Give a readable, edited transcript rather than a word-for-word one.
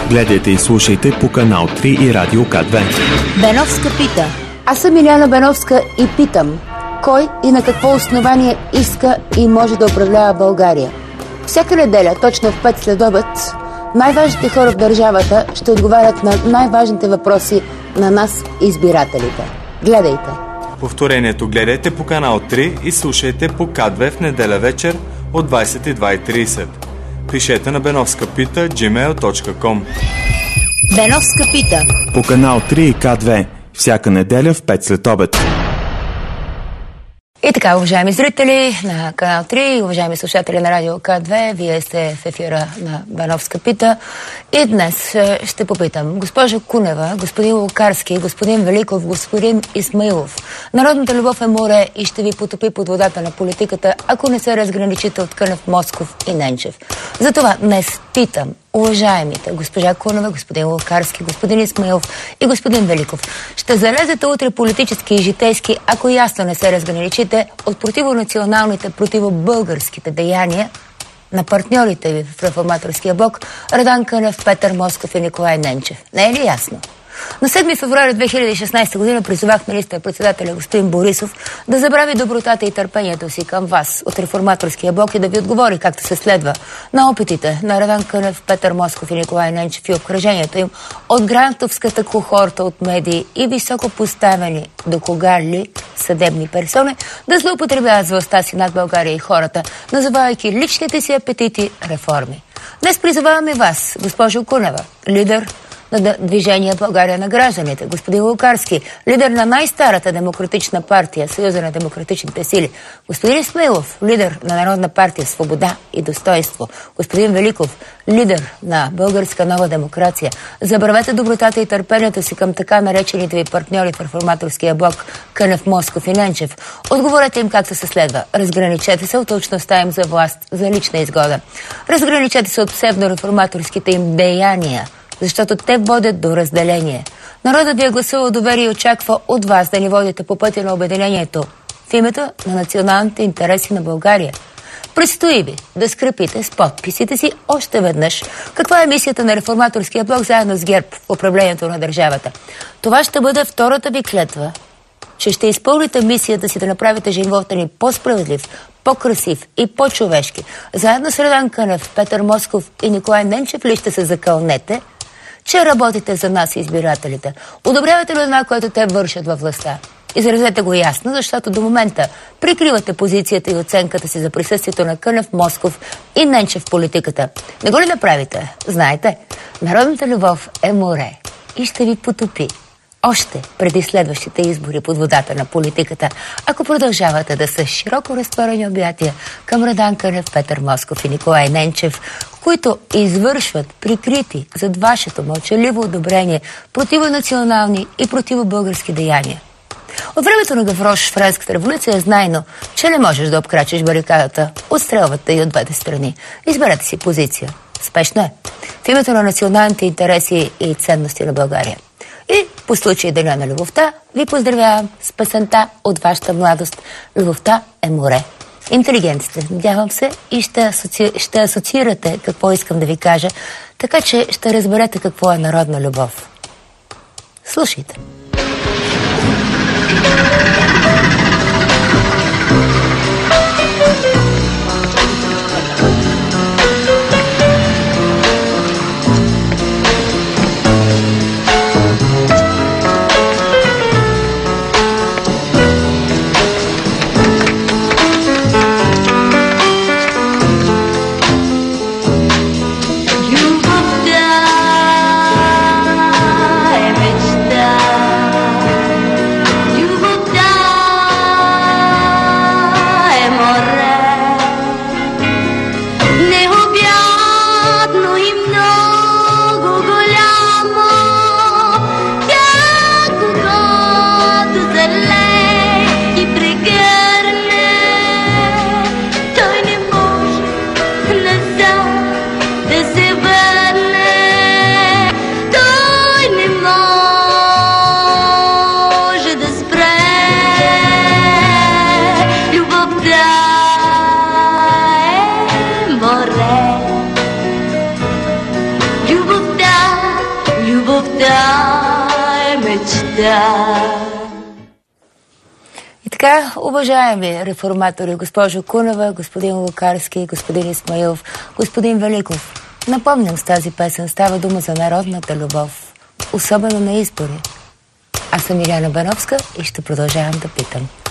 Гледайте и слушайте по канал 3 и Радио К2. Беновска пита. Аз съм Иляна Беновска и питам: кой и на какво основание иска и може да управлява България? Всяка неделя, точно в 5 следобед, най-важните хора в държавата ще отговарят на най-важните въпроси на нас, избирателите. Гледайте! Повторението гледайте по канал 3 и слушайте по К2 в неделя вечер от 22:30. Пишете на benovskapita@gmail.com. Беновска пита. По канал 3 и К2 всяка неделя в 5 след обед. И така, уважаеми зрители на канал 3, уважаеми слушатели на Радио К2, вие сте в ефира на Беновска пита. И днес ще попитам госпожа Кунева, господин Лукарски, господин Великов, господин Исмаилов. Народната любов е море и ще ви потопи под водата на политиката, ако не се разграничите от Кънев, Москов и Ненчев. Затова днес питам уважаемите госпожа Кунева, господин Лукарски, господин Исмаилов и господин Великов. Ще залезете утре политически и житейски, ако ясно не се разграничите от противонационалните, противобългарските деяния на партньорите ви в Реформаторския блок Радан Кънев, Петър Москов и Николай Ненчев. Не е ли ясно? На 7 февруари 2016 година призовах министър-председателя господин Борисов да забрави добротата и търпението си към вас от Реформаторския блок и да ви отговори както се следва на опитите на Радан Кънев, Петър Москов и Николай Ненчев и обкръжението им от грантовската кохорта от медии и високо поставени до кога ли съдебни персони да злоупотребяват с властта си над България и хората, назовавайки личните си апетити реформи. Днес призоваваме вас, госпожо Кунева, лидер на движение България на гражданите, господин Лукарски, лидер на най-старата демократична партия, Съюза на демократичните сили, господин Исмаилов, лидер на Народна партия Свобода и Достойнство, господин Великов, лидер на Българска нова демокрация. Забравете добротата и търпението си към така наречените ви партньори в Реформаторския блок Кънев, Москов и Ненчев. Отговорете им както се следва. Разграничете се от точността им за власт, за лична изгода. Разграничете се от псевдореформаторските им деяния, защото те водят до разделение. Народът ви е гласувал доверие и очаква от вас да ни водите по пътя на обединението в името на националните интереси на България. Предстои ви да скрепите с подписите си още веднъж каква е мисията на Реформаторския блок заедно с ГЕРБ в управлението на държавата. Това ще бъде втората ви клетва, че ще изпълните мисията си да направите живота ни по-справедлив, по-красив и по-човешки. Заедно с Радан Кънев, Петър Москов и Николай Ненчев ли ще се закълнете, че работите за нас, избирателите? Одобрявате ли това, което те вършат във властта? Изразете го ясно, защото до момента прикривате позицията и оценката си за присъствието на Кънев, Москов и Ненчев в политиката. Не го ли направите? Знаете, народната любов е море и ще ви потопи още преди следващите избори под водата на политиката, ако продължавате да са широко разтворени обятия към Радан Кънев, Петър Москов и Николай Ненчев, които извършват прикрити зад вашето мълчаливо одобрение противонационални и противобългарски деяния. От времето на Гаврош в Френската революция е знайно, че не можеш да обкрачиш барикадата, отстрелвате и от двете страни. Изберете си позиция. Спешно е. В името на националните интереси и ценности на България. И по случай Деня на любовта ви поздравявам с песента от вашата младост. Любовта е море. Интелигент сте, надявам се, и ще асоциирате какво искам да ви кажа, така че ще разберете какво е народна любов. Слушайте. You will die. И така, уважаеми реформатори, госпожо Кунева, господин Лукарски, господин Исмаилов, господин Великов, напомням с тази песен, става дума за народната любов, особено на избори. Аз съм Иляна Бановска и ще продължавам да питам.